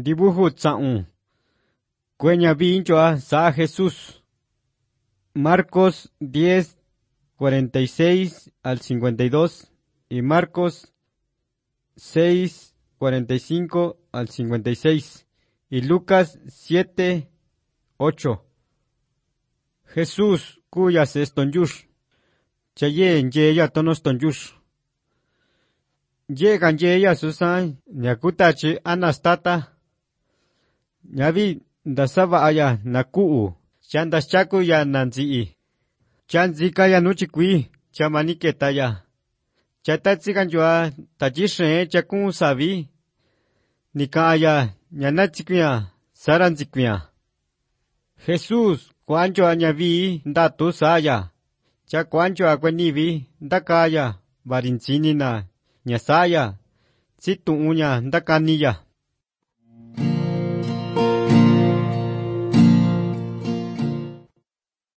dibujo tsa'un. Cueña vinchoa sa Jesús. Marcos 10, 46 al 52 y Marcos 6, 45 al 56 y Lucas 7, 8. Jesús cuyas estonjush. Chaye ya tonos tonjush. Llegan ya susan nyakutachi anastata. Nyavi dasaba aya nakuu. Chandas chaku ya nanzi. Chanzika ya nuchikui chamaniketa ya. Chatatsikan jua tajishe chakun savi. Nikaya nyanachikuya saranzikuya. Jesús cuancho añavi ndatu saya. Cha cuancho akwenivi ndakaya barinzinina nyasaya. Situ uña ndakaniya.